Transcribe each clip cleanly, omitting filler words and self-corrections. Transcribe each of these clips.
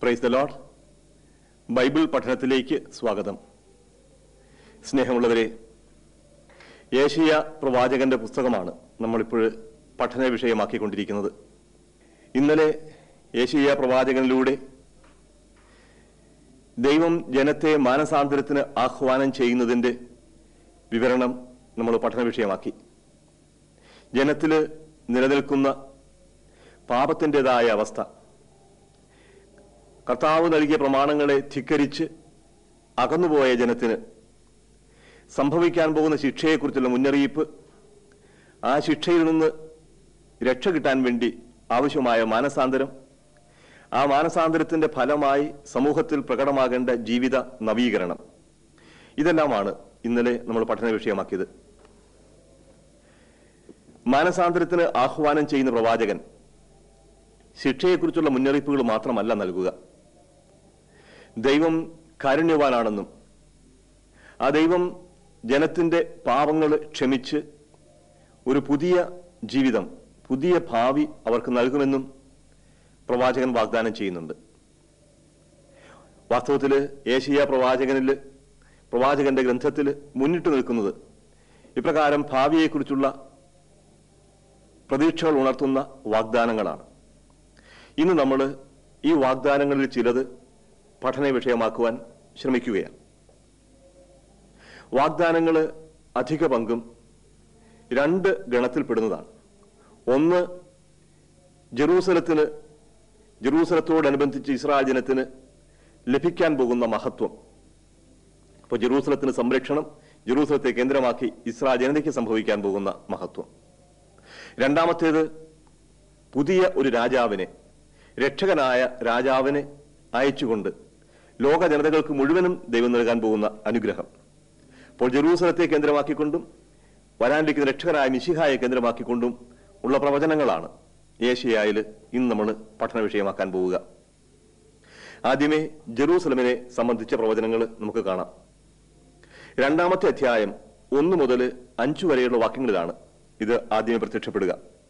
Praise the Lord. Bible പഠനത്തിലേക്ക് സ്വാഗതം. സ്നേഹമുള്ളവരെ, യേശയ്യാ പ്രവാചകന്റെ പുസ്തകമാണ് നമ്മളിപ്പോൾ പഠന വിഷയമാക്കിക്കൊണ്ടിരിക്കുന്നത്. ഇന്നലെ യേശയ്യാ പ്രവാചകനിലൂടെ ദൈവം ജനത്തെ മാനസാന്തരത്തിന് ആഹ്വാനം ചെയ്യുന്നതിൻ്റെ വിവരണം നമ്മൾ പഠന വിഷയമാക്കി. ജനത്തിൽ നിലനിൽക്കുന്ന പാപത്തിൻ്റെതായ അവസ്ഥ, കർത്താവ് നൽകിയ പ്രമാണങ്ങളെ ധിക്കരിച്ച് അകന്നുപോയ ജനത്തിന് സംഭവിക്കാൻ പോകുന്ന ശിക്ഷയെക്കുറിച്ചുള്ള മുന്നറിയിപ്പ്, ആ ശിക്ഷയിൽ നിന്ന് രക്ഷ കിട്ടാൻ വേണ്ടി ആവശ്യമായ മാനസാന്തരം, ആ മാനസാന്തരത്തിന്റെ ഫലമായി സമൂഹത്തിൽ പ്രകടമാകേണ്ട ജീവിത നവീകരണം, ഇതെല്ലാമാണ് ഇന്നലെ നമ്മൾ പഠന വിഷയമാക്കിയത്. മാനസാന്തരത്തിന് ആഹ്വാനം ചെയ്യുന്ന പ്രവാചകൻ ശിക്ഷയെക്കുറിച്ചുള്ള മുന്നറിയിപ്പുകൾ മാത്രമല്ല നൽകുക. ദൈവം കാരുണ്യവാനാണെന്നും ആ ദൈവം ജനത്തിന്റെ പാപങ്ങൾ ക്ഷമിച്ച് ഒരു പുതിയ ജീവിതം, പുതിയ ഭാവി അവർക്ക് നൽകുമെന്നും പ്രവാചകൻ വാഗ്ദാനം ചെയ്യുന്നുണ്ട്. വാസ്തവത്തിൽ യേശയ്യാ പ്രവാചകന്റെ ഗ്രന്ഥത്തിൽ മുന്നിട്ട് നിൽക്കുന്നത് ഇപ്രകാരം ഭാവിയെക്കുറിച്ചുള്ള പ്രതീക്ഷകൾ ഉണർത്തുന്ന വാഗ്ദാനങ്ങളാണ്. ഇന്ന് നമ്മൾ ഈ വാഗ്ദാനങ്ങളിൽ ചിലത് പഠന വിഷയമാക്കുവാൻ ശ്രമിക്കുകയാണ്. വാഗ്ദാനങ്ങൾ അധിക പങ്കും രണ്ട് ഗണത്തിൽപ്പെടുന്നതാണ്. ഒന്ന്, ജെറൂസലത്തോടനുബന്ധിച്ച് ഇസ്രായേൽ ജനത്തിന് ലഭിക്കാൻ പോകുന്ന മഹത്വം. അപ്പോൾ ജെറൂസലത്തിന് സംരക്ഷണം, ജെറൂസലത്തെ കേന്ദ്രമാക്കി ഇസ്രായേൽ ജനതയ്ക്ക് സംഭവിക്കാൻ പോകുന്ന മഹത്വം. രണ്ടാമത്തേത്, പുതിയ ഒരു രാജാവിനെ, രക്ഷകനായ രാജാവിനെ അയച്ചുകൊണ്ട് ലോക ജനതകൾക്ക് മുഴുവനും ദൈവം നൽകാൻ പോകുന്ന അനുഗ്രഹം. അപ്പോൾ ജെറൂസലത്തെ കേന്ദ്രമാക്കിക്കൊണ്ടും വരാനിരിക്കുന്ന രക്ഷകനായ മിശിഹായെ കേന്ദ്രമാക്കിക്കൊണ്ടും ഉള്ള പ്രവചനങ്ങളാണ് യേശയ്യായിൽ ഇന്ന് നമ്മൾ പഠന വിഷയമാക്കാൻ പോവുക. ആദ്യമേ ജെറൂസലമിനെ സംബന്ധിച്ച പ്രവചനങ്ങൾ നമുക്ക് കാണാം. 2-ാമത്തെ അധ്യായം 1 മുതൽ 5 വരെയുള്ള വാക്യങ്ങളിലാണ് ഇത് ആദ്യമേ പ്രത്യക്ഷപ്പെടുക.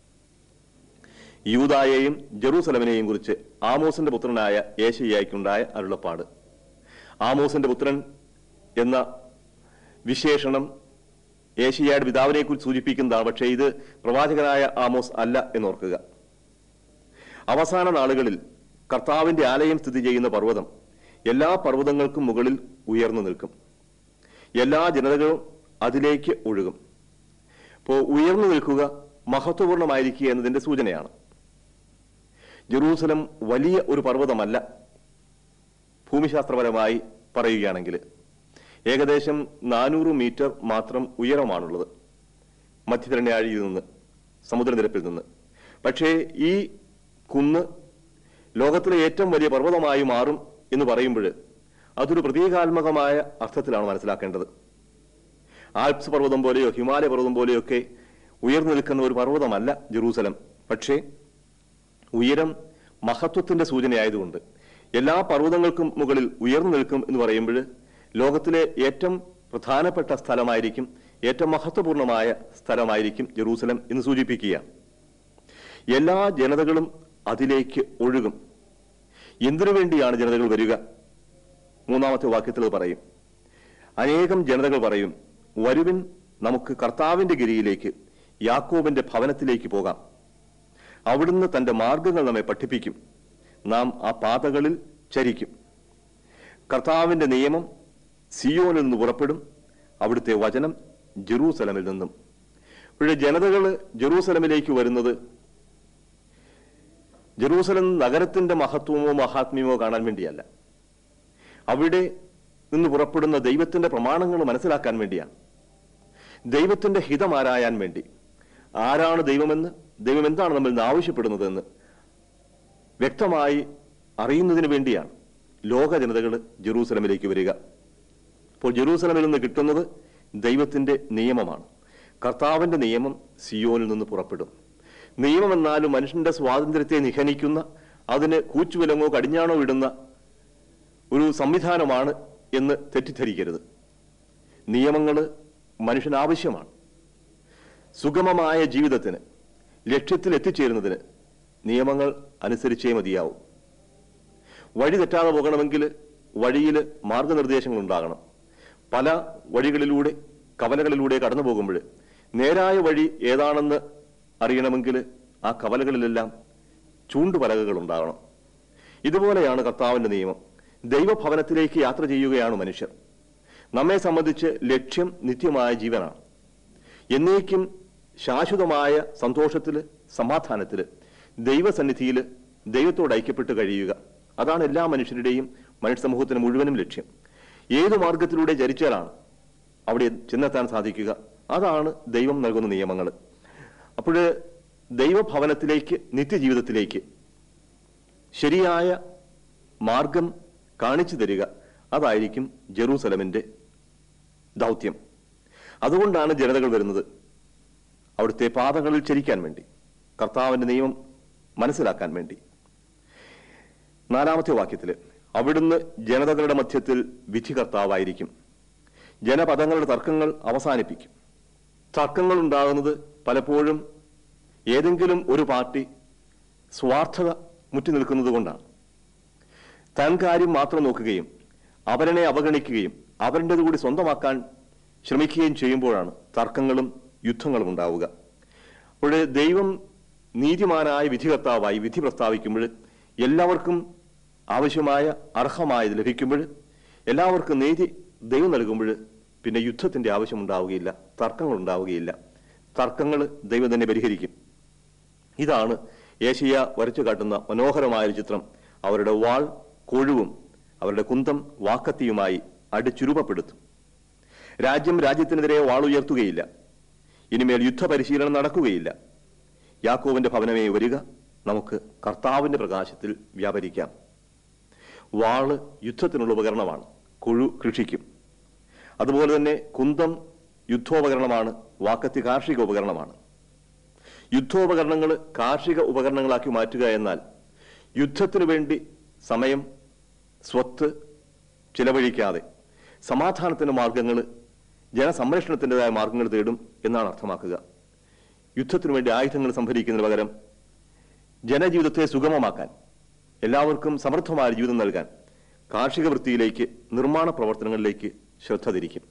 യൂദായെയും ജെറൂസലമിനെയും കുറിച്ച് ആമോസിന്റെ പുത്രനായ യേശയ്യായ്ക്കുണ്ടായ അരുളപ്പാട്. ആമോസിന്റെ പുത്രൻ എന്ന വിശേഷണം യേശയ്യായുടെ പിതാവിനെ കുറിച്ച് സൂചിപ്പിക്കുന്നതാണ്. പക്ഷേ ഇത് പ്രവാചകനായ ആമോസ് അല്ല എന്നോർക്കുക. അവസാന നാളുകളിൽ കർത്താവിന്റെ ആലയം സ്ഥിതി ചെയ്യുന്ന പർവ്വതം എല്ലാ പർവ്വതങ്ങൾക്കും മുകളിൽ ഉയർന്നു നിൽക്കും, എല്ലാ ജനതകളും അതിലേക്ക് ഒഴുകും. അപ്പോൾ ഉയർന്നു നിൽക്കുക, മഹത്വപൂർണമായിരിക്കുക എന്നതിന്റെ സൂചനയാണ്. ജെറൂസലം വലിയ ഒരു പർവ്വതമല്ല. ഭൂമിശാസ്ത്രപരമായി പറയുകയാണെങ്കിൽ ഏകദേശം 400 മീറ്റർ മാത്രം ഉയരമാണുള്ളത് മധ്യധരണ്യാഴിയിൽ നിന്ന്, സമുദ്രനിരപ്പിൽ നിന്ന്. പക്ഷേ ഈ കുന്ന് ലോകത്തിലെ ഏറ്റവും വലിയ പർവ്വതമായി മാറും എന്ന് പറയുമ്പോൾ അതൊരു പ്രതീകാത്മകമായ അർത്ഥത്തിലാണ് മനസ്സിലാക്കേണ്ടത്. ആൽപ്സ് പർവ്വതം പോലെയോ ഹിമാലയ പർവ്വതം പോലെയൊക്കെ ഉയർന്നു നിൽക്കുന്ന ഒരു പർവ്വതമല്ല ജെറൂസലം. പക്ഷേ ഉയരം മഹത്വത്തിന്റെ സൂചനയായതുകൊണ്ട് എല്ലാ പർവ്വതങ്ങൾക്കും മുകളിൽ ഉയർന്നു നിൽക്കും എന്ന് പറയുമ്പോൾ ലോകത്തിലെ ഏറ്റവും പ്രധാനപ്പെട്ട സ്ഥലമായിരിക്കും, ഏറ്റവും മഹത്വപൂർണമായ സ്ഥലമായിരിക്കും ജെറൂസലം എന്ന് സൂചിപ്പിക്കുക. എല്ലാ ജനതകളും അതിലേക്ക് ഒഴുകും. എന്തിനു വേണ്ടിയാണ് ജനതകൾ വരിക? 3-ാമത്തെ വാക്യത്തിൽ പറയും, അനേകം ജനതകൾ പറയും, വരുവിൻ, നമുക്ക് കർത്താവിന്റെ ഗിരിയിലേക്ക്, യാക്കോബിന്റെ ഭവനത്തിലേക്ക് പോകാം. അവിടുന്ന് തന്റെ മാർഗങ്ങൾ നമ്മെ പഠിപ്പിക്കും, നാം ആ പാതകളിൽ ചരിക്കും. കർത്താവിന്റെ നിയമം സിയോനിൽ നിന്ന് പുറപ്പെടും, അവിടുത്തെ വചനം ജെറൂസലമിൽ നിന്നും. ഇവിടെ ജനതകൾ ജെറൂസലമിലേക്ക് വരുന്നത് ജെറൂസലം നഗരത്തിന്റെ മഹത്വമോ മഹാത്മ്യമോ കാണാൻ വേണ്ടിയല്ല, അവിടെ നിന്ന് പുറപ്പെടുന്ന ദൈവത്തിന്റെ പ്രമാണങ്ങൾ മനസ്സിലാക്കാൻ വേണ്ടിയാണ്. ദൈവത്തിന്റെ ഹിതം ആരായാൻ വേണ്ടി, ആരാണ് ദൈവമെന്ന്, ദൈവം എന്താണ് നമ്മൾ ഇന്ന് ആവശ്യപ്പെടുന്നതെന്ന് വ്യക്തമായി അറിയുന്നതിന് വേണ്ടിയാണ് ലോക ജനതകൾ ജെറൂസലമിലേക്ക് വരിക. അപ്പോൾ ജെറൂസലമിൽ നിന്ന് കിട്ടുന്നത് ദൈവത്തിന്റെ നിയമമാണ്. കർത്താവിന്റെ നിയമം സിയോനിൽ നിന്ന് പുറപ്പെടും. നിയമം എന്നാലും മനുഷ്യന്റെ സ്വാതന്ത്ര്യത്തെ നിഹനിക്കുന്ന, അതിന് കൂച്ചുവിലങ്ങോ കടിഞ്ഞാണോ ഇടുന്ന ഒരു സംവിധാനമാണ് എന്ന് തെറ്റിദ്ധരിക്കരുത്. നിയമങ്ങൾ മനുഷ്യന് ആവശ്യമാണ്. സുഗമമായ ജീവിതത്തിന്, ലക്ഷ്യത്തിൽ എത്തിച്ചേരുന്നതിന് നിയമങ്ങൾ അനുസരിച്ചേ മതിയാവും. വഴി തെറ്റാതെ പോകണമെങ്കിൽ വഴിയിൽ മാർഗനിർദ്ദേശങ്ങൾ ഉണ്ടാകണം. പല വഴികളിലൂടെ കവലകളിലൂടെ കടന്നു പോകുമ്പോൾ നേരായ വഴി ഏതാണെന്ന് അറിയണമെങ്കിൽ ആ കവലകളിലെല്ലാം ചൂണ്ടുപലകകൾ ഉണ്ടാകണം. ഇതുപോലെയാണ് കർത്താവിന്റെ നിയമം. ദൈവഭവനത്തിലേക്ക് യാത്ര ചെയ്യുകയാണ് മനുഷ്യർ. നമ്മെ സംബന്ധിച്ച് ലക്ഷ്യം നിത്യമായ ജീവനാണ്. എന്നേക്കും ശാശ്വതമായ സന്തോഷത്തിൽ, സമാധാനത്തിൽ, ദൈവസന്നിധിയിൽ ദൈവത്തോട് ഐക്യപ്പെട്ട് കഴിയുക. അതാണ് എല്ലാ മനുഷ്യരുടെയും, മനുഷ്യ സമൂഹത്തിന് മുഴുവനും ലക്ഷ്യം. ഏത് മാർഗത്തിലൂടെ ചരിച്ചാലാണ് അവിടെ ചെന്നെത്താൻ സാധിക്കുക? അതാണ് ദൈവം നൽകുന്ന നിയമങ്ങൾ. അപ്പോൾ ദൈവഭവനത്തിലേക്ക്, നിത്യജീവിതത്തിലേക്ക് ശരിയായ മാർഗം കാണിച്ചു തരിക, അതായിരിക്കും ജെറൂസലമിന്റെ ദൗത്യം. അതുകൊണ്ടാണ് ജനതകൾ വരുന്നത്, അവിടുത്തെ പാതകളിൽ ചരിക്കാൻ വേണ്ടി, കർത്താവിന്റെ നിയമം മനസ്സിലാക്കാൻ വേണ്ടി. 4-ാമത്തെ വാക്യത്തിൽ അവിടുന്ന് ജനതകളുടെ മധ്യത്തിൽ വിധികർത്താവായിരിക്കും, ജനപദങ്ങളുടെ തർക്കങ്ങൾ അവസാനിപ്പിക്കും. തർക്കങ്ങൾ ഉണ്ടാകുന്നത് പലപ്പോഴും ഏതെങ്കിലും ഒരു പാർട്ടി സ്വാർത്ഥത മുറ്റി നിൽക്കുന്നത് കൊണ്ടാണ്. താൻ കാര്യം മാത്രം നോക്കുകയും അവരനെ അവഗണിക്കുകയും അവരുടേത് കൂടി സ്വന്തമാക്കാൻ ശ്രമിക്കുകയും ചെയ്യുമ്പോഴാണ് തർക്കങ്ങളും യുദ്ധങ്ങളും ഉണ്ടാവുക. അപ്പോൾ ദൈവം നീതിമാനായ വിധികർത്താവായി വിധി പ്രസ്താവിക്കുമ്പോൾ, എല്ലാവർക്കും ആവശ്യമായ അർഹമായത് ലഭിക്കുമ്പോൾ, എല്ലാവർക്കും നീതി ദൈവം നൽകുമ്പോൾ പിന്നെ യുദ്ധത്തിന്റെ ആവശ്യം ഉണ്ടാവുകയില്ല, തർക്കങ്ങൾ ഉണ്ടാവുകയില്ല. തർക്കങ്ങൾ ദൈവം തന്നെ പരിഹരിക്കും. ഇതാണ് യേശയ്യാ വരച്ചു കാട്ടുന്ന മനോഹരമായൊരു ചിത്രം. അവരുടെ വാൾ കൊഴുവും അവരുടെ കുന്തം വാക്കത്തിയുമായി അടിച്ചുരുമപ്പെടുത്തും. രാജ്യം രാജ്യത്തിനെതിരെ വാളുയർത്തുകയില്ല. ഇനിമേൽ യുദ്ധപരിശീലനം നടക്കുകയില്ല. യാക്കോബിന്റെ ഭവനമേ വരിക, നമുക്ക് കർത്താവിന്റെ പ്രകാശത്തിൽ വ്യാപരിക്കാം. വാള് യുദ്ധത്തിനുള്ള ഉപകരണമാണ്, കൊഴു കൃഷിക്കും. അതുപോലെ തന്നെ കുന്തം യുദ്ധോപകരണമാണ്, വാക്കത്തി കാർഷിക ഉപകരണമാണ്. യുദ്ധോപകരണങ്ങൾ കാർഷിക ഉപകരണങ്ങളാക്കി മാറ്റുക എന്നാൽ യുദ്ധത്തിനു വേണ്ടി സമയം, സ്വത്ത് ചിലവഴിക്കാതെ സമാധാനത്തിന്റെ മാർഗങ്ങൾ, ജനസംരക്ഷണത്തിൻ്റെതായ മാർഗങ്ങൾ തേടും എന്നാണ് അർത്ഥമാക്കുക. യുദ്ധത്തിനു വേണ്ടി ആയുധങ്ങൾ സംഭരിക്കുന്നതിന് പകരം ജനജീവിതത്തെ സുഗമമാക്കാൻ, എല്ലാവർക്കും സമൃദ്ധമായ ജീവിതം നൽകാൻ കാർഷിക വൃത്തിയിലേക്ക്, നിർമ്മാണ പ്രവർത്തനങ്ങളിലേക്ക് ശ്രദ്ധ തിരിക്കും.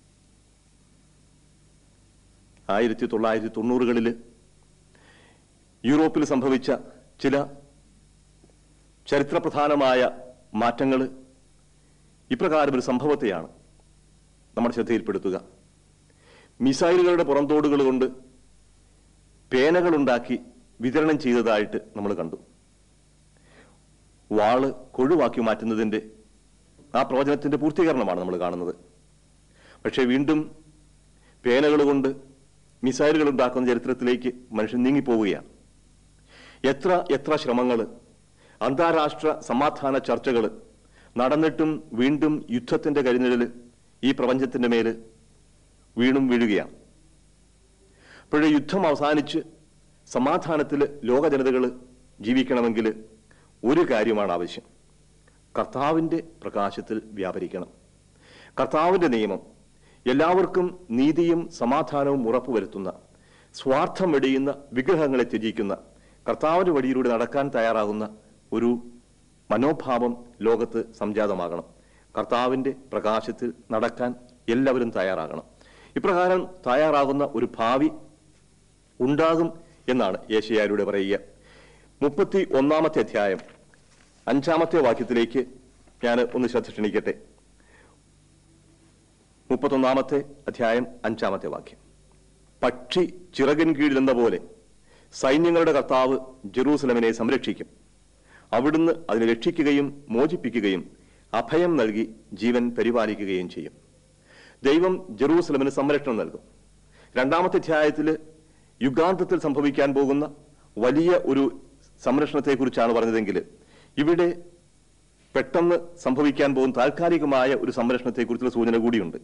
1990കളിൽ യൂറോപ്പിൽ സംഭവിച്ച ചില ചരിത്രപ്രധാനമായ മാറ്റങ്ങൾ ഇപ്രകാരം ഒരു സംഭവത്തെയാണ് നമ്മുടെ ശ്രദ്ധയിൽപ്പെടുത്തുക. മിസൈലുകളുടെ പുറന്തോടുകൾ കൊണ്ട് പേനകളുണ്ടാക്കി വിതരണം ചെയ്തതായിട്ട് നമ്മൾ കണ്ടു. വാള് കൊഴുവാക്കി മാറ്റുന്നതിൻ്റെ ആ പ്രവചനത്തിന്റെ പൂർത്തീകരണമാണ് നമ്മൾ കാണുന്നത്. പക്ഷേ വീണ്ടും പേനകൾ കൊണ്ട് മിസൈലുകൾ ഉണ്ടാക്കുന്ന ചരിത്രത്തിലേക്ക് മനുഷ്യൻ നീങ്ങിപ്പോവുകയാണ്. എത്ര ശ്രമങ്ങൾ, അന്താരാഷ്ട്ര സമാധാന ചർച്ചകൾ നടന്നിട്ടും വീണ്ടും യുദ്ധത്തിന്റെ കരിനിഴൽ ഈ പ്രപഞ്ചത്തിന്റെ മേല് വീണും വീഴുകയാണ്. അപ്പോഴേ യുദ്ധം അവസാനിച്ച് സമാധാനത്തിൽ ലോക ജനതകൾ ജീവിക്കണമെങ്കിൽ ഒരു കാര്യമാണ് ആവശ്യം: കർത്താവിന്റെ പ്രകാശത്തിൽ വ്യാപരിക്കണം. കർത്താവിന്റെ നിയമം എല്ലാവർക്കും നീതിയും സമാധാനവും ഉറപ്പുവരുത്തുന്ന, സ്വാർത്ഥം വെടിയുന്ന, വിഗ്രഹങ്ങളെ ത്യജിക്കുന്ന, കർത്താവിന്റെ വഴിയിലൂടെ നടക്കാൻ തയ്യാറാകുന്ന ഒരു മനോഭാവം ലോകത്ത് സംജാതമാകണം. കർത്താവിന്റെ പ്രകാശത്തിൽ നടക്കാൻ എല്ലാവരും തയ്യാറാകണം. ഇപ്രകാരം തയ്യാറാകുന്ന ഒരു ഭാവി ഉണ്ടാകും എന്നാണ് യേശയ്യായിലൂടെ പറയുക. 31-ാമത്തെ അധ്യായം 5-ാമത്തെ വാക്യത്തിലേക്ക് ഞാൻ ഒന്ന് ശ്രദ്ധ ക്ഷണിക്കട്ടെ. 31-ാമത്തെ അധ്യായം 5-ാമത്തെ വാക്യം: പക്ഷി ചിറകിൻ കീഴിലെന്ന പോലെ സൈന്യങ്ങളുടെ കർത്താവ് ജെറൂസലമിനെ സംരക്ഷിക്കും. അവിടുന്ന് അതിനെ രക്ഷിക്കുകയും മോചിപ്പിക്കുകയും അഭയം നൽകി ജീവൻ പരിപാലിക്കുകയും ചെയ്യും. ദൈവം ജെറൂസലമിന് സംരക്ഷണം നൽകും. 2-ാമത്തെ അധ്യായത്തിൽ യുഗാന്തത്തിൽ സംഭവിക്കാൻ പോകുന്ന വലിയ ഒരു സംരക്ഷണത്തെക്കുറിച്ചാണ് പറഞ്ഞതെങ്കിൽ, ഇവിടെ പെട്ടെന്ന് സംഭവിക്കാൻ പോകുന്ന താൽക്കാലികമായ ഒരു സംരക്ഷണത്തെക്കുറിച്ചുള്ള സൂചന കൂടിയുണ്ട്.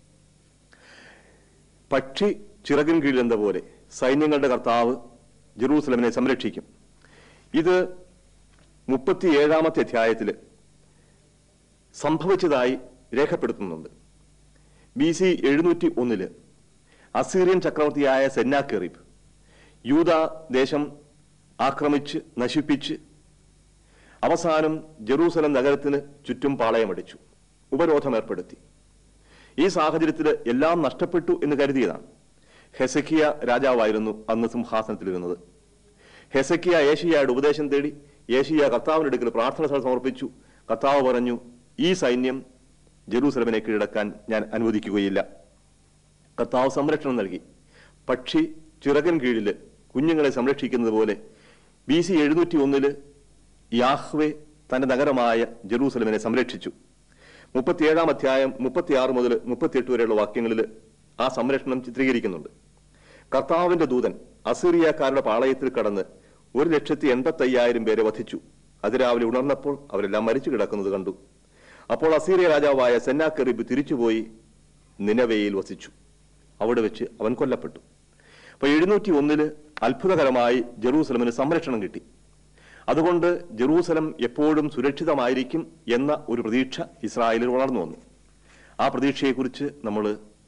പക്ഷി ചിറകിൻ കീഴിലെന്ന പോലെ സൈന്യങ്ങളുടെ കർത്താവ് ജെറൂസലമിനെ സംരക്ഷിക്കും. ഇത് 37-ാമത്തെ അധ്യായത്തിൽ സംഭവിച്ചതായി രേഖപ്പെടുത്തുന്നുണ്ട്. BC 701 അസീറിയൻ ചക്രവർത്തിയായ സെന്നാകെറീബ് യൂദാ ദേശം ആക്രമിച്ച് നശിപ്പിച്ച് അവസാനം ജെറൂസലം നഗരത്തിന് ചുറ്റും പാളയമടിച്ചു, ഉപരോധം ഏർപ്പെടുത്തി. ഈ സാഹചര്യത്തിൽ എല്ലാം നഷ്ടപ്പെട്ടു എന്ന് കരുതിയതാണ്. ഹെസക്കിയ രാജാവായിരുന്നു അന്ന് സിംഹാസനത്തിലിരുന്നത്. ഹെസക്കിയ ഏശയ്യായുടെ ഉപദേശം തേടി ഏശയ്യ കർത്താവിന്റെ അടുക്കൽ പ്രാർത്ഥന സമർപ്പിച്ചു. കർത്താവ് പറഞ്ഞു, ഈ സൈന്യം ജെറൂസലമിനെ കീഴടക്കാൻ ഞാൻ അനുവദിക്കുകയില്ല. കർത്താവ് സംരക്ഷണം നൽകി. പക്ഷി ചിറകൻ കീഴിൽ കുഞ്ഞുങ്ങളെ സംരക്ഷിക്കുന്നത് പോലെ BC 701 യാഹ്വേ തന്റെ നഗരമായ ജെറൂസലമിനെ സംരക്ഷിച്ചു. 37-ാം അധ്യായം 36 മുതൽ 38 വരെയുള്ള വാക്യങ്ങളിൽ ആ സംരക്ഷണം ചിത്രീകരിക്കുന്നുണ്ട്. കർത്താവിന്റെ ദൂതൻ അസീറിയക്കാരുടെ പാളയത്തിൽ കടന്ന് 1,85,000 പേരെ വധിച്ചു. അതിരാവിലെ ഉണർന്നപ്പോൾ അവരെല്ലാം മരിച്ചു കിടക്കുന്നത് കണ്ടു. അപ്പോൾ അസീറിയ രാജാവായ സെന്നാകെരീബ് തിരിച്ചുപോയി നിനവയിൽ വസിച്ചു. അവിടെ വെച്ച് അവൻ കൊല്ലപ്പെട്ടു. അപ്പൊ 701 അത്ഭുതകരമായി ജെറൂസലമിന് സംരക്ഷണം കിട്ടി. അതുകൊണ്ട് ജെറൂസലം എപ്പോഴും സുരക്ഷിതമായിരിക്കും എന്ന ഒരു പ്രതീക്ഷ ഇസ്രായേലിൽ വളർന്നു വന്നു. ആ പ്രതീക്ഷയെക്കുറിച്ച് നമ്മൾ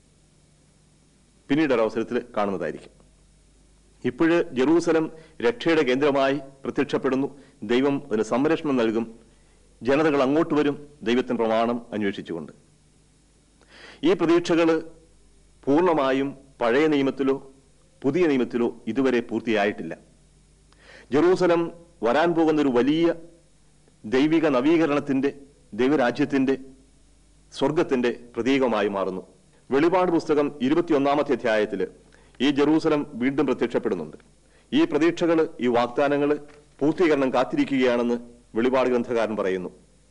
പിന്നീട് ഒരവസരത്തിൽ കാണുന്നതായിരിക്കും. ഇപ്പോഴ് ജെറൂസലം രക്ഷയുടെ കേന്ദ്രമായി പ്രത്യക്ഷപ്പെടുന്നു. ദൈവം അതിന് സംരക്ഷണം നൽകും. ജനതകൾ അങ്ങോട്ട് വരും ദൈവത്തിന്റെ പ്രമാണം അന്വേഷിച്ചുകൊണ്ട്. ഈ പ്രതീക്ഷകൾ പൂർണ്ണമായും പഴയ നിയമത്തിലോ പുതിയ നിയമത്തിലോ ഇതുവരെ പൂർത്തിയായിട്ടില്ല. ജെറൂസലം വരാൻ പോകുന്ന ഒരു വലിയ ദൈവിക നവീകരണത്തിന്റെ, ദൈവരാജ്യത്തിന്റെ, സ്വർഗത്തിന്റെ പ്രതീകമായി മാറുന്നു. വെളിപാട് പുസ്തകം 21-ാമത്തെ അധ്യായത്തിൽ ഈ ജെറൂസലം വീണ്ടും പ്രത്യക്ഷപ്പെടുന്നുണ്ട്. ഈ പ്രതീക്ഷകൾ, ഈ വാഗ്ദാനങ്ങൾ പൂർത്തീകരണം കാത്തിരിക്കുകയാണെന്ന് വെളിപാട് ഗ്രന്ഥകാരൻ പറയുന്നു.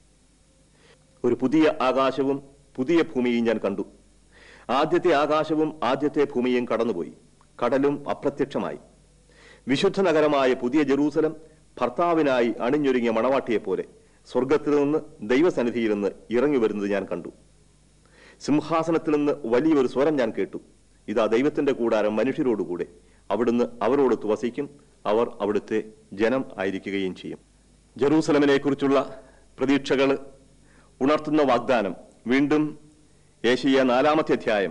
ഒരു പുതിയ ആകാശവും പുതിയ ഭൂമിയും ഞാൻ കണ്ടു. ആദ്യത്തെ ആകാശവും ആദ്യത്തെ ഭൂമിയും കടന്നുപോയി, കടലും അപ്രത്യക്ഷമായി. വിശുദ്ധ നഗരമായ പുതിയ ജെറൂസലം ഭർത്താവിനായി അണിഞ്ഞൊരുങ്ങിയ മണവാട്ടിയെപ്പോലെ സ്വർഗത്തിൽ നിന്ന് ദൈവസന്നിധിയിൽ നിന്ന് ഇറങ്ങി വരുന്നത് ഞാൻ കണ്ടു. സിംഹാസനത്തിൽ നിന്ന് വലിയൊരു സ്വരം ഞാൻ കേട്ടു. ഇതാ ദൈവത്തിന്റെ കൂടാരം മനുഷ്യരോടുകൂടെ, അവിടുന്ന് അവരോടൊത്ത് വസിക്കും, അവർ അവിടുത്തെ ജനം ആയിരിക്കുകയും ചെയ്യും. ജെറൂസലമിനെ കുറിച്ചുള്ള പ്രതീക്ഷകൾ ഉണർത്തുന്ന വാഗ്ദാനം വീണ്ടും യേശയ്യാ 4-ാമത്തെ അധ്യായം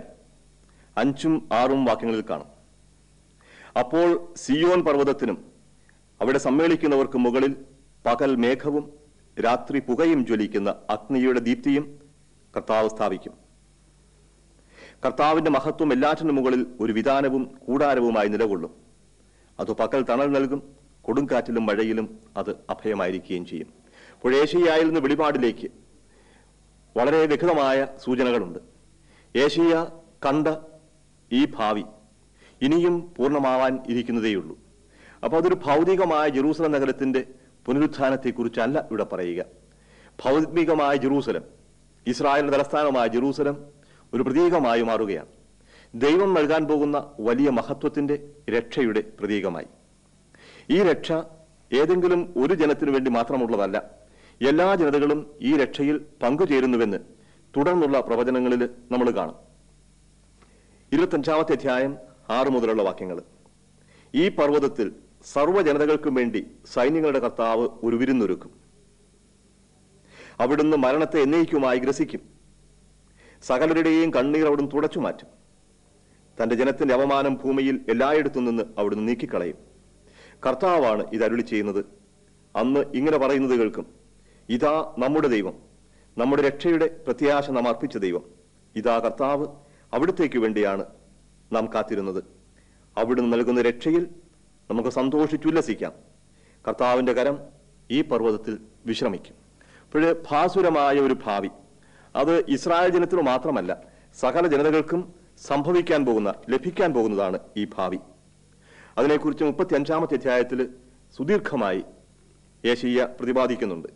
5-6 വാക്യങ്ങളിൽ കാണും. അപ്പോൾ സിയോൻ പർവ്വതത്തിനും അവിടെ സമ്മേളിക്കുന്നവർക്ക് മുകളിൽ പകൽ മേഘവും രാത്രി പുകയും ജ്വലിക്കുന്ന അഗ്നിയുടെ ദീപ്തിയും കർത്താവ് സ്ഥാപിക്കും. കർത്താവിന്റെ മഹത്വം എല്ലാറ്റിനും മുകളിൽ ഒരു വിധാനവും കൂടാരവുമായി നിലകൊള്ളും. അത് പകൽ തണൽ നൽകും, കൊടുങ്കാറ്റിലും മഴയിലും അത് അഭയമായിരിക്കുകയും ചെയ്യും. അപ്പോൾ യേശയ്യായിൽ നിന്ന് വെളിപാടിലേക്ക് വളരെ വ്യക്തമായ സൂചനകളുണ്ട്. യേശയ്യ കണ്ട ഈ ഭാവി ഇനിയും പൂർണ്ണമാവാൻ ഇരിക്കുന്നതേയുള്ളൂ. അപ്പോൾ അതൊരു ഭൗതികമായ ജെറൂസലം നഗരത്തിന്റെ പുനരുത്ഥാനത്തെക്കുറിച്ചല്ല ഇവിടെ പറയുക. ഭൗതികമായ ജെറൂസലം, ഇസ്രായേലിന്റെ തലസ്ഥാനമായ ജെറൂസലം ഒരു പ്രതീകമായി മാറുകയാണ്. ദൈവം നൽകാൻ പോകുന്ന വലിയ മഹത്വത്തിന്റെ രക്ഷയുടെ പ്രതീകമായി. ഈ രക്ഷ ഏതെങ്കിലും ഒരു ജനത്തിനു വേണ്ടി മാത്രമുള്ളതല്ല. എല്ലാ ജനതകളും ഈ രക്ഷയിൽ പങ്കുചേരുന്നുവെന്ന് തുടർന്നുള്ള പ്രവചനങ്ങളിൽ നമ്മൾ കാണും. 25-ാമത്തെ അധ്യായം 6 മുതലുള്ള വാക്യങ്ങൾ. ഈ പർവ്വതത്തിൽ സർവ്വജനതകൾക്കും വേണ്ടി സൈന്യങ്ങളുടെ കർത്താവ് ഒരു വിരുന്നൊരുക്കും. അവിടുന്ന് മരണത്തെ എന്നേക്കുമായി ഗ്രസിക്കും. സകലരുടെയും കണ്ണീർ അവിടുന്ന് തുടച്ചു മാറ്റും. തന്റെ ജനത്തിന്റെ അപമാനം ഭൂമിയിൽ എല്ലായിടത്തു നിന്ന് അവിടുന്ന് നീക്കിക്കളയും. കർത്താവാണ് ഇത് അരുളി ചെയ്യുന്നത്. അന്ന് ഇങ്ങനെ പറയുന്നത് കേൾക്കും: ഇതാ നമ്മുടെ ദൈവം, നമ്മുടെ രക്ഷയുടെ പ്രത്യാശ നാം അർപ്പിച്ച ദൈവം. ഇതാ കർത്താവ്, അവിടുത്തേക്ക് വേണ്ടിയാണ് നാം കാത്തിരുന്നത്. അവിടുന്ന് നൽകുന്ന രക്ഷയിൽ നമുക്ക് സന്തോഷിച്ചുല്ലസിക്കാം. കർത്താവിന്റെ കരം ഈ പർവ്വതത്തിൽ വിശ്രമിക്കും. അപ്പോഴേ ഭാസുരമായ ഒരു ഭാവി, അത് ഇസ്രായേൽ ജനത്തിനു മാത്രമല്ല, സകല ജനതകൾക്കും സംഭവിക്കാൻ പോകുന്ന, ലഭിക്കാൻ പോകുന്നതാണ് ഈ ഭാവി. അതിനെക്കുറിച്ച് 35-ാമത്തെ അധ്യായത്തിൽ സുദീർഘമായി യേശയ്യ പ്രതിപാദിക്കുന്നുണ്ട്.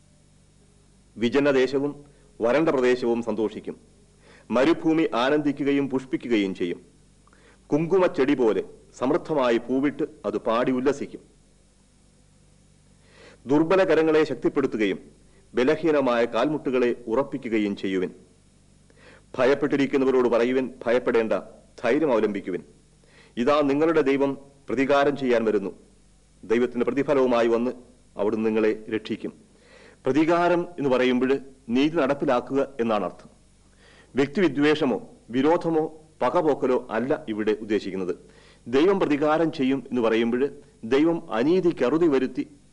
വിജനദേശവും വരണ്ട പ്രദേശവും സന്തോഷിക്കും. മരുഭൂമി ആനന്ദിക്കുകയും പുഷ്പിക്കുകയും ചെയ്യും. കുങ്കുമച്ചെടി പോലെ സമൃദ്ധമായി പൂവിട്ട് അത് പാടി ഉല്ലസിക്കും. ദുർബല കരങ്ങളെ ശക്തിപ്പെടുത്തുകയും ബലഹീനമായ കാൽമുട്ടുകളെ ഉറപ്പിക്കുകയും ചെയ്യുവിൻ. ഭയപ്പെട്ടിരിക്കുന്നവരോട് പറയുവിൻ, ഭയപ്പെടേണ്ട, ധൈര്യം അവലംബിക്കുവിൻ. ഇതാ നിങ്ങളുടെ ദൈവം പ്രതികാരം ചെയ്യാൻ വരുന്നു. ദൈവത്തിന്റെ പ്രതിഫലവുമായി വന്ന് അവിടുന്ന് നിങ്ങളെ രക്ഷിക്കും. പ്രതികാരം എന്ന് പറയുമ്പോൾ നീതി നടപ്പിലാക്കുക എന്നാണ് അർത്ഥം. വ്യക്തിവിദ്വേഷമോ വിരോധമോ പകപോക്കലോ അല്ല ഇവിടെ ഉദ്ദേശിക്കുന്നത്. ദൈവം പ്രതികാരം ചെയ്യും എന്ന് പറയുമ്പോൾ ദൈവം അനീതിക്ക് അറുതി വരുത്തി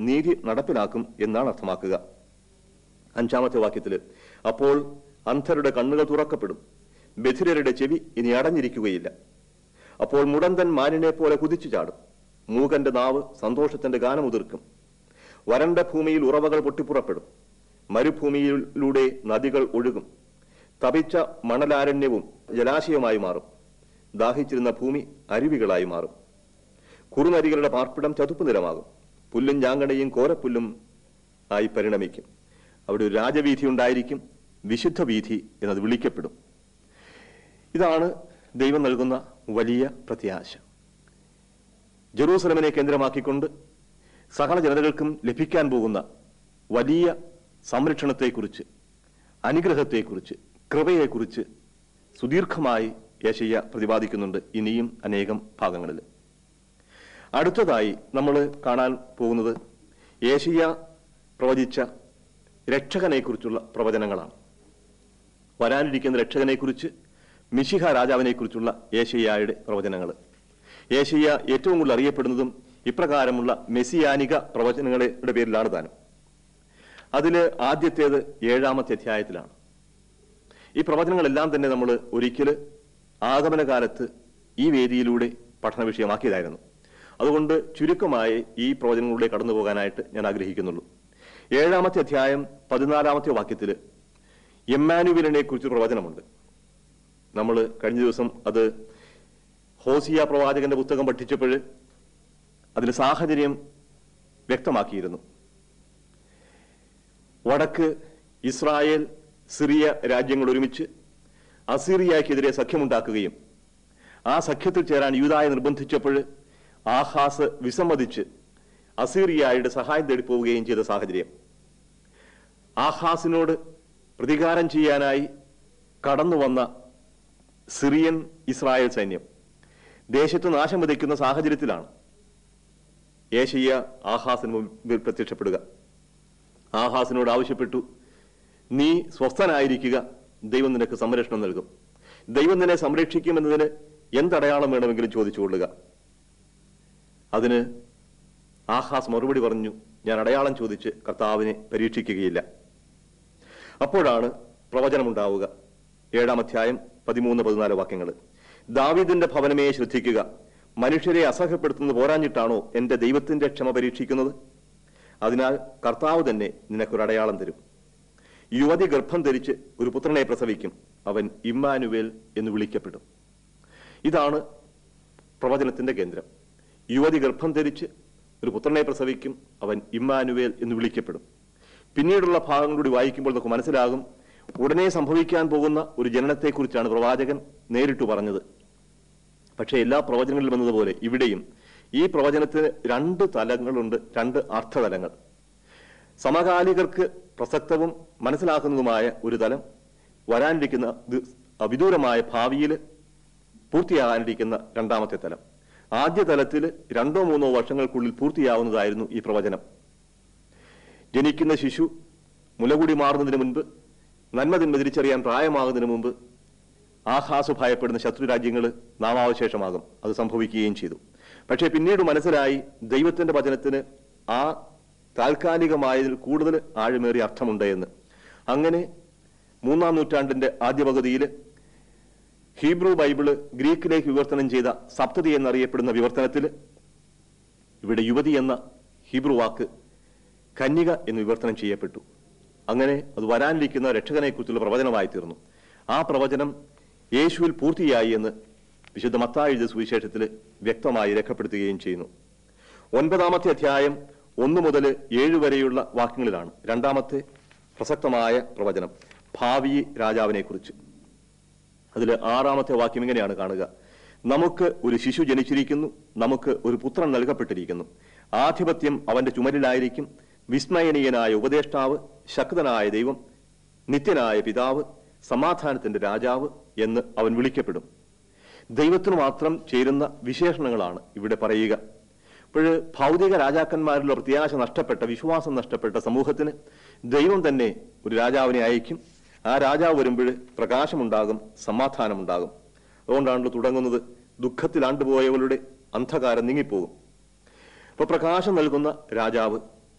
നീതി നടപ്പിലാക്കും എന്നാണ് അർത്ഥമാക്കുക. 5-ാമത്തെ വാക്യത്തിൽ അപ്പോൾ അന്ധരുടെ കണ്ണുകൾ തുറക്കപ്പെടും, ബധിരരുടെ ചെവി ഇനി അടഞ്ഞിരിക്കുകയില്ല. അപ്പോൾ മുടന്തൻ മാനിനെ പോലെ കുതിച്ചു ചാടും, മൂകന്റെ നാവ് സന്തോഷത്തിന്റെ ഗാനമുതിർക്കും. വരണ്ട ഭൂമിയിൽ ഉറവകൾ പൊട്ടിപ്പുറപ്പെടും, മരുഭൂമിയിലൂടെ നദികൾ ഒഴുകും. തപിച്ച മണലാരണ്യവും ജലാശയമായി മാറും, ദാഹിച്ചിരുന്ന ഭൂമി അരുവികളായി മാറും. കുറുനരികളുടെ പാർപ്പിടം ചതുപ്പ് നിലമാകും, പുല്ലും ഞാങ്ങണയും കോരപ്പുല്ലും ആയി പരിണമിക്കും. അവിടെ ഒരു രാജവീഥി ഉണ്ടായിരിക്കും, വിശുദ്ധ വീഥി എന്നത് വിളിക്കപ്പെടും. ഇതാണ് ദൈവം നൽകുന്ന വലിയ പ്രത്യാശ. ജെറൂസലമിനെ കേന്ദ്രമാക്കിക്കൊണ്ട് സകല ജനതകൾക്കും ലഭിക്കാൻ പോകുന്ന വലിയ സംരക്ഷണത്തെക്കുറിച്ച്, അനുഗ്രഹത്തെക്കുറിച്ച്, കൃപയെക്കുറിച്ച് സുദീർഘമായി യെശയ്യാ പ്രതിപാദിക്കുന്നുണ്ട് ഇനിയും അനേകം ഭാഗങ്ങളിൽ. അടുത്തതായി നമ്മൾ കാണാൻ പോകുന്നത് യെശയ്യാ പ്രവചിച്ച രക്ഷകനെക്കുറിച്ചുള്ള പ്രവചനങ്ങളാണ്. വരാനിരിക്കുന്ന രക്ഷകനെക്കുറിച്ച്, മിശിഹ രാജാവിനെക്കുറിച്ചുള്ള യെശയ്യായുടെ പ്രവചനങ്ങൾ. യെശയ്യാ ഏറ്റവും കൂടുതൽ അറിയപ്പെടുന്നതും ഇപ്രകാരമുള്ള മെസ്സിയാനിക പ്രവചനങ്ങളുടെ പേരിലാണ് താനും. അതിൽ ആദ്യത്തേത് 7-ാമത്തെ അധ്യായത്തിലാണ്. ഈ പ്രവചനങ്ങളെല്ലാം തന്നെ നമ്മൾ ഒരിക്കൽ ആഗമനകാലത്ത് ഈ വേദിയിലൂടെ പഠന വിഷയമാക്കിയതായിരുന്നു. അതുകൊണ്ട് ചുരുക്കമായി ഈ പ്രവചനങ്ങളിലൂടെ കടന്നു പോകാനായിട്ട് ഞാൻ ആഗ്രഹിക്കുന്നുള്ളൂ. 7-ാമത്തെ അധ്യായം 14-ാമത്തെ വാക്യത്തിൽ എമ്മാനുവേലിനെ കുറിച്ച് പ്രവചനമുണ്ട്. നമ്മൾ കഴിഞ്ഞ ദിവസം അത് ഹോസിയ പ്രവാചകന്റെ പുസ്തകം പഠിച്ചപ്പോൾ അതിൽ സാഹചര്യം വ്യക്തമാക്കിയിരുന്നു. വടക്ക് ഇസ്രായേൽ, സിറിയ രാജ്യങ്ങൾ ഒരുമിച്ച് അസീറിയക്കെതിരെ സഖ്യമുണ്ടാക്കുകയും ആ സഖ്യത്തിൽ ചേരാൻ യൂദായെ നിർബന്ധിച്ചപ്പോൾ ആഹാസ് വിസമ്മതിച്ച് അസീറിയയുടെ സഹായം തേടി പോവുകയും ചെയ്ത സാഹചര്യം. ആഹാസിനോട് പ്രതികാരം ചെയ്യാനായി കടന്നു വന്ന സിറിയൻ ഇസ്രായേൽ സൈന്യം ദേശത്ത് നാശം വിതയ്ക്കുന്ന സാഹചര്യത്തിലാണ് യെശയ്യാ ആഹാസിന് മുമ്പിൽ പ്രത്യക്ഷപ്പെടുക. ആഹാസിനോട് ആവശ്യപ്പെട്ടു, നീ സ്വസ്ഥനായിരിക്കുക, ദൈവം നിനക്ക് സംരക്ഷണം നൽകും. ദൈവം നിന്നെ സംരക്ഷിക്കുമെന്നതിന് എന്തടയാളം വേണമെങ്കിലും ചോദിച്ചുകൊള്ളുക. അതിന് ആഹാസ് മറുപടി പറഞ്ഞു, ഞാൻ അടയാളം ചോദിച്ച് കർത്താവിനെ പരീക്ഷിക്കുകയില്ല. അപ്പോഴാണ് പ്രവചനമുണ്ടാവുക. 7-ാം അധ്യായം 13-14 വാക്യങ്ങൾ. ദാവീദിന്റെ ഭവനമേ ശ്രദ്ധിക്കുക, മനുഷ്യരെ അസഹ്യപ്പെടുത്തുന്നത് പോരാഞ്ഞിട്ടാണോ എന്റെ ദൈവത്തിന്റെ ക്ഷമ പരീക്ഷിക്കുന്നത്? അതിനാൽ കർത്താവ് തന്നെ നിനക്കൊരടയാളം തരും. യുവതി ഗർഭം ധരിച്ച് ഒരു പുത്രനെ പ്രസവിക്കും, അവൻ ഇമ്മാനുവേൽ എന്ന് വിളിക്കപ്പെടും. ഇതാണ് പ്രവചനത്തിന്റെ കേന്ദ്രം. യുവതി ഗർഭം ധരിച്ച് ഒരു പുത്രനെ പ്രസവിക്കും, അവൻ ഇമ്മാനുവേൽ എന്ന് വിളിക്കപ്പെടും. പിന്നീടുള്ള ഭാഗം കൂടി വായിക്കുമ്പോൾ നമുക്ക് മനസ്സിലാകും, ഉടനെ സംഭവിക്കാൻ പോകുന്ന ഒരു ജനനത്തെക്കുറിച്ചാണ് പ്രവാചകൻ നേരിട്ട് പറഞ്ഞത്. പക്ഷേ എല്ലാ പ്രവചനങ്ങളിലും എന്നതുപോലെ ഇവിടെയും ഈ പ്രവചനത്തിന് 2 തലങ്ങളുണ്ട്, 2 അർത്ഥതലങ്ങൾ. സമകാലികർക്ക് പ്രസക്തവും മനസ്സിലാക്കുന്നതുമായ ഒരു തലം, വരാനിരിക്കുന്ന വിദൂരമായ ഭാവിയിൽ പൂർത്തിയാകാനിരിക്കുന്ന 2-ാമത്തെ തലം. ആദ്യ തലത്തിൽ 2-3 വർഷങ്ങൾക്കുള്ളിൽ പൂർത്തിയാവുന്നതായിരുന്നു ഈ പ്രവചനം. ജനിക്കുന്ന ശിശു മുലകുടി മാറുന്നതിന് മുൻപ്, നന്മതിന്മ തിരിച്ചറിയാൻ പ്രായമാകുന്നതിന് മുമ്പ് ആഹാസ് ഭയപ്പെടുന്ന ശത്രുരാജ്യങ്ങൾ നാമാവശേഷമാകും. അത് സംഭവിക്കുകയും ചെയ്തു. പക്ഷേ പിന്നീട് മനസ്സിലായി ദൈവത്തിന്റെ വചനത്തിന് ആ താൽക്കാലികമായതിൽ കൂടുതൽ ആഴമേറിയ അർത്ഥമുണ്ട് എന്ന്. അങ്ങനെ 3-ാം നൂറ്റാണ്ടിന്റെ ആദ്യ പകുതിയിൽ ഹീബ്രു ബൈബിള് ഗ്രീക്കിലേക്ക് വിവർത്തനം ചെയ്ത സപ്തതി എന്നറിയപ്പെടുന്ന വിവർത്തനത്തിൽ ഇവിടെ യുവതി എന്ന ഹീബ്രു വാക്ക് കന്യക എന്ന് വിവർത്തനം ചെയ്യപ്പെട്ടു. അങ്ങനെ അത് വരാനിരിക്കുന്ന രക്ഷകനെക്കുറിച്ചുള്ള പ്രവചനമായി തീർന്നു. ആ പ്രവചനം യേശുവിൽ പൂർത്തിയായി എന്ന് വിശുദ്ധ മത്തായി എഴുതിയ സുവിശേഷത്തിൽ വ്യക്തമായി രേഖപ്പെടുത്തുകയും ചെയ്യുന്നു. 9-ാമത്തെ അധ്യായം 1 മുതൽ 7 വരെയുള്ള വാക്യങ്ങളിലാണ് 2-ാമത്തെ പ്രസക്തമായ പ്രവചനം, ഭാവി രാജാവിനെ കുറിച്ച്. അതിൽ 6-ാമത്തെ വാക്യം ഇങ്ങനെയാണ് കാണുക: നമുക്ക് ഒരു ശിശു ജനിച്ചിരിക്കുന്നു, നമുക്ക് ഒരു പുത്രൻ നൽകപ്പെട്ടിരിക്കുന്നു, ആധിപത്യം അവന്റെ ചുമലിലായിരിക്കും. വിസ്മയനീയനായ ഉപദേഷ്ടാവ്, ശക്തനായ ദൈവം, നിത്യനായ പിതാവ്, സമാധാനത്തിന്റെ രാജാവ് എന്ന് അവൻ വിളിക്കപ്പെടും. ദൈവത്തിന് മാത്രം ചേരുന്ന വിശേഷണങ്ങളാണ് ഇവിടെ പറയുക. ഇപ്പോൾ ഭൗതിക രാജാക്കന്മാരിലുള്ള പ്രത്യാശ നഷ്ടപ്പെട്ട, വിശ്വാസം നഷ്ടപ്പെട്ട സമൂഹത്തിന് ദൈവം തന്നെ ഒരു രാജാവിനെ അയക്കും. ആ രാജാവ് വരുമ്പോൾ പ്രകാശമുണ്ടാകും, സമാധാനമുണ്ടാകും. അതുകൊണ്ടാണല്ലോ തുടങ്ങുന്നത്, ദുഃഖത്തിൽ ആണ്ടുപോയവരുടെ അന്ധകാരം നീങ്ങിപ്പോകും. അപ്പൊ പ്രകാശം നൽകുന്ന രാജാവ്,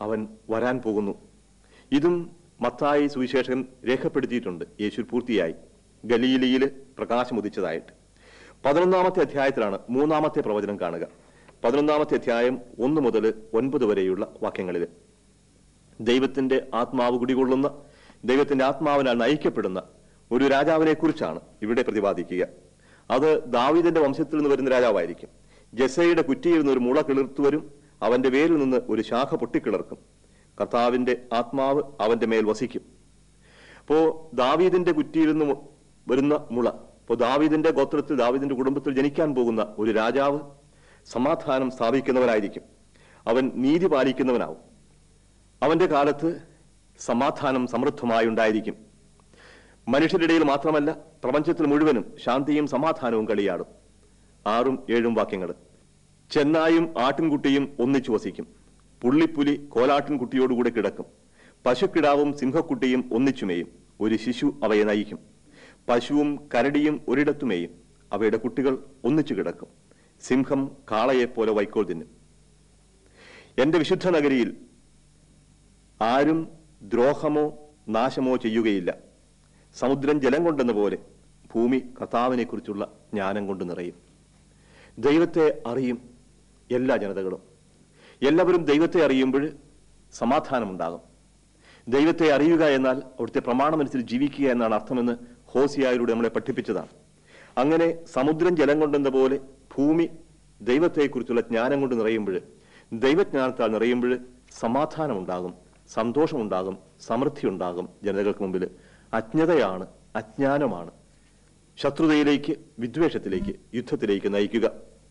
അവൻ വരാൻ പോകുന്നു. ഇതും മത്തായി സുവിശേഷകൻ രേഖപ്പെടുത്തിയിട്ടുണ്ട്. യേശു പൂർത്തിയായി ഗലീലയിൽ പ്രകാശം ഉദിച്ചതായിട്ട്. 11-ാമത്തെ അധ്യായത്തിലാണ് 3-ാമത്തെ പ്രവചനം കാണുക. 11-ാമത്തെ അധ്യായം 1 മുതൽ 9 വരെയുള്ള വാക്യങ്ങളിൽ ദൈവത്തിന്റെ ആത്മാവ് കുടികൊള്ളുന്ന, ദൈവത്തിന്റെ ആത്മാവിനാൽ നയിക്കപ്പെടുന്ന ഒരു രാജാവിനെ കുറിച്ചാണ് ഇവിടെ പ്രതിപാദിക്കുക. അത് ദാവീദിന്റെ വംശത്തിൽ നിന്ന് വരുന്ന രാജാവായിരിക്കും. ജെസയുടെ കുറ്റിയിൽ നിന്ന് ഒരു മുള കിളിർത്തു വരും, അവന്റെ വേരിൽ നിന്ന് ഒരു ശാഖ പൊട്ടിക്കിളർക്കും. കർത്താവിന്റെ ആത്മാവ് അവന്റെ മേൽ വസിക്കും. അപ്പോ ദാവീദിന്റെ കുറ്റിയിൽ നിന്ന് വരുന്ന മുള, അപ്പോൾ ദാവീദിന്റെ ഗോത്രത്തിൽ, ദാവീദിന്റെ കുടുംബത്തിൽ ജനിക്കാൻ പോകുന്ന ഒരു രാജാവ് സമാധാനം സ്ഥാപിക്കുന്നവനായിരിക്കും. അവൻ നീതി പാലിക്കുന്നവനാവും. അവന്റെ കാലത്ത് സമാധാനം സമൃദ്ധമായി ഉണ്ടായിരിക്കും. മനുഷ്യരുടെ ഇടയിൽ മാത്രമല്ല, പ്രപഞ്ചത്തിൽ മുഴുവനും ശാന്തിയും സമാധാനവും കളിയാടും. 6ഉം 7ഉം വാക്യങ്ങൾ. ചെന്നായും ആട്ടിൻകുട്ടിയും ഒന്നിച്ചു വസിക്കും. പുള്ളിപ്പുലി കോലാട്ടിൻകുട്ടിയോടുകൂടെ കിടക്കും. പശുക്കിടാവും സിംഹക്കുട്ടിയും ഒന്നിച്ചുമേയും. ഒരു ശിശു അവയെ നയിക്കും. പശുവും കരടിയും ഒരിടത്തുമേയും. അവയുടെ കുട്ടികൾ ഒന്നിച്ചു കിടക്കും. സിംഹം കാളയെപ്പോലെ വൈക്കോൽ തിന്നും. എന്റെ വിശുദ്ധ നഗരിയിൽ ആരും ദ്രോഹമോ നാശമോ ചെയ്യുകയില്ല. സമുദ്രം ജലം കൊണ്ടെന്ന പോലെ ഭൂമി കർത്താവിനെ കുറിച്ചുള്ള ജ്ഞാനം കൊണ്ട് നിറയും. ദൈവത്തെ അറിയും എല്ലാ ജനതകളും. എല്ലാവരും ദൈവത്തെ അറിയുമ്പോൾ സമാധാനമുണ്ടാകും. ദൈവത്തെ അറിയുക എന്നാൽ അവിടുത്തെ പ്രമാണമനുസരിച്ച് ജീവിക്കുക എന്നാണ് അർത്ഥമെന്ന് ഹോസിയായിലൂടെ നമ്മളെ പഠിപ്പിച്ചതാണ്. അങ്ങനെ സമുദ്രം ജലം കൊണ്ടെന്ന പോലെ ഭൂമി ദൈവത്തെക്കുറിച്ചുള്ള ജ്ഞാനം കൊണ്ട് നിറയുമ്പോൾ, ദൈവജ്ഞാനത്താൽ നിറയുമ്പോൾ സമാധാനമുണ്ടാകും, സന്തോഷമുണ്ടാകും, സമൃദ്ധി ഉണ്ടാകും. ജനതകൾക്ക് മുമ്പിൽ അജ്ഞതയാണ്, അജ്ഞാനമാണ് ശത്രുതയിലേക്ക്, വിദ്വേഷത്തിലേക്ക്, യുദ്ധത്തിലേക്ക് നയിക്കുക.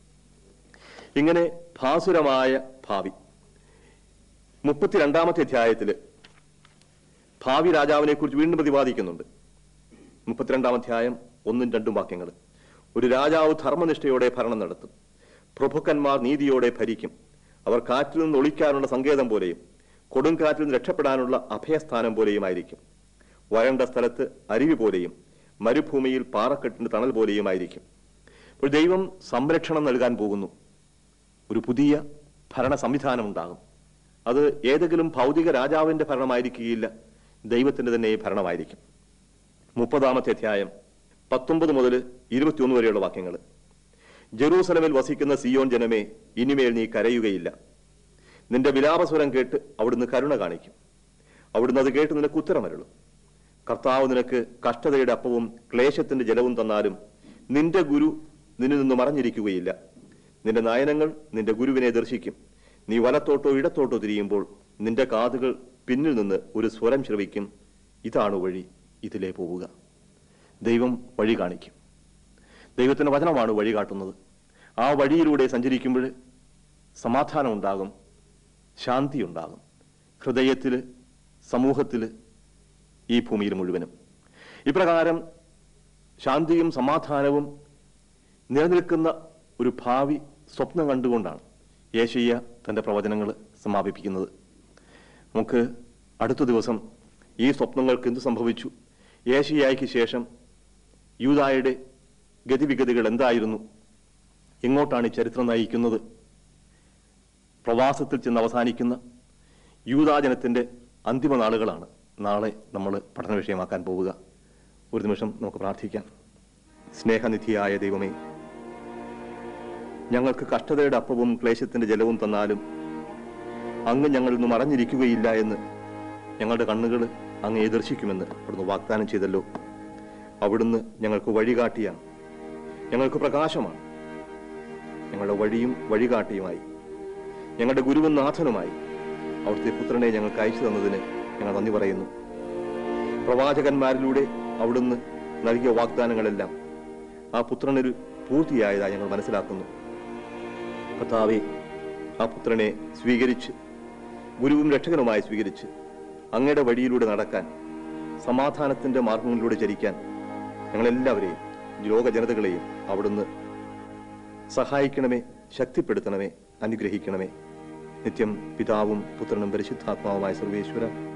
ഇങ്ങനെ ഭാസുരമായ ഭാവി 32-ാമത്തെ അധ്യായത്തിൽ ഭാവി രാജാവിനെ കുറിച്ച് വീണ്ടും പ്രതിപാദിക്കുന്നുണ്ട്. 32-ാം അധ്യായം 1-2 വാക്യങ്ങൾ. ഒരു രാജാവ് ധർമ്മനിഷ്ഠയോടെ ഭരണം നടത്തും. പ്രഭുക്കന്മാർ നീതിയോടെ ഭരിക്കും. അവർ കാറ്റിൽ നിന്ന് ഒളിക്കാനുള്ള സങ്കേതം പോലെയും കൊടുങ്കാറ്റിൽ നിന്ന് രക്ഷപ്പെടാനുള്ള അഭയസ്ഥാനം പോലെയുമായിരിക്കും. വരണ്ട സ്ഥലത്ത് അരുവി പോലെയും മരുഭൂമിയിൽ പാറക്കെട്ടിന്റെ തണൽ പോലെയുമായിരിക്കും. അപ്പോൾ ദൈവം സംരക്ഷണം നൽകാൻ പോകുന്നു. ഒരു പുതിയ ഭരണ സംവിധാനം ഉണ്ടാകും. അത് ഏതെങ്കിലും ഭൗതിക രാജാവിന്റെ ഭരണമായിരിക്കുകയില്ല, ദൈവത്തിന്റെ തന്നെ ഭരണമായിരിക്കും. 30-ാമത്തെ അധ്യായം 19 മുതൽ 21 വരെയുള്ള വാക്യങ്ങൾ. ജെറൂസലമിൽ വസിക്കുന്ന സിയോൻ ജനമേ, ഇനിമേൽ നീ കരയുകയില്ല. നിന്റെ വിലാപസ്വരം കേട്ട് അവിടുന്ന് കരുണ കാണിക്കും. അവിടുന്ന് അത് കേട്ട് നിനക്ക് ഉത്തരമരുളും. കർത്താവ് നിനക്ക് കഷ്ടതയുടെ അപ്പവും ക്ലേശത്തിന്റെ ജലവും തന്നാലും നിന്റെ ഗുരു നിന്നിൽ നിന്ന് മറഞ്ഞിരിക്കുകയില്ല. നിന്റെ നയനങ്ങൾ നിന്റെ ഗുരുവിനെ ദർശിക്കും. നീ വലത്തോട്ടോ ഇടത്തോട്ടോ തിരിയുമ്പോൾ നിന്റെ കാതുകൾ പിന്നിൽ നിന്ന് ഒരു സ്വരം ശ്രവിക്കും. ഇതാണ് വഴി, ഇതിലേ പോവുക. ദൈവം വഴി കാണിക്കും. ദൈവത്തിന്റെ വചനമാണ് വഴി കാട്ടുന്നത്. ആ വഴിയിലൂടെ സഞ്ചരിക്കുമ്പോൾ സമാധാനം ഉണ്ടാകും, ശാന്തി ഉണ്ടാകും. ഹൃദയത്തിൽ, സമൂഹത്തിൽ, ഈ ഭൂമിയിൽ മുഴുവനും. ഇപ്രകാരം ശാന്തിയും സമാധാനവും നിലനിൽക്കുന്ന ഒരു ഭാവി സ്വപ്നം കണ്ടുകൊണ്ടാണ് യേശയ്യ തന്റെ പ്രവചനങ്ങൾ സമാപിപ്പിക്കുന്നത്. നമുക്ക് അടുത്ത ദിവസം ഈ സ്വപ്നങ്ങൾക്ക് എന്ത് സംഭവിച്ചു, യേശയ്യായ്ക്ക് ശേഷം യൂദായുടെ ഗതിവിഗതികൾ എന്തായിരുന്നു, എങ്ങോട്ടാണ് ഈ ചരിത്രം നയിക്കുന്നത്, പ്രവാസത്തിൽ ചെന്ന് അവസാനിക്കുന്ന യൂദാജനത്തിന്റെ അന്തിമ നാളുകളാണ് നാളെ നമ്മൾ പഠന വിഷയമാക്കാൻ പോവുക. ഒരു നിമിഷം നമുക്ക് പ്രാർത്ഥിക്കാം. സ്നേഹനിധിയായ ദൈവമേ, ഞങ്ങൾക്ക് കഷ്ടതയുടെ അപ്പവും ക്ലേശത്തിന്റെ ജലവും തന്നാലും അങ്ങ് ഞങ്ങളിൽ നിന്ന് മറഞ്ഞിരിക്കുകയില്ല എന്ന് ഞങ്ങളുടെ കണ്ണുകൾ അങ്ങേ ദർശിക്കുമെന്ന് അവിടുന്ന് വാഗ്ദാനം ചെയ്തല്ലോ. അവിടുന്ന് ഞങ്ങൾക്ക് വഴികാട്ടിയാണ്, ഞങ്ങൾക്ക് പ്രകാശമാണ്. ഞങ്ങളുടെ വഴിയും വഴികാട്ടിയുമായി, ഞങ്ങളുടെ ഗുരുവും നാഥനുമായി അവിടുത്തെ പുത്രനെ ഞങ്ങൾക്ക് അയച്ചു തന്നതിന് ഞങ്ങൾ നന്ദി പറയുന്നു. പ്രവാചകന്മാരിലൂടെ അവിടുന്ന് നൽകിയ വാഗ്ദാനങ്ങളെല്ലാം ആ പുത്രനൊരു പൂർത്തിയായതായി ഞങ്ങൾ മനസ്സിലാക്കുന്നു. കർത്താവേ, ആ പുത്രനെ സ്വീകരിച്ച്, ഗുരുവും രക്ഷകനുമായി സ്വീകരിച്ച് അങ്ങയുടെ വഴിയിലൂടെ നടക്കാൻ, സമാധാനത്തിന്റെ മാർഗങ്ങളിലൂടെ ചരിക്കാൻ ഞങ്ങളെല്ലാവരെയും, ലോക ജനതകളെയും അവിടുന്ന് സഹായിക്കണമേ, ശക്തിപ്പെടുത്തണമേ, അനുഗ്രഹിക്കണമേ. നിത്യം പിതാവും പുത്രനും പരിശുദ്ധാത്മാവുമായ സർവേശ്വര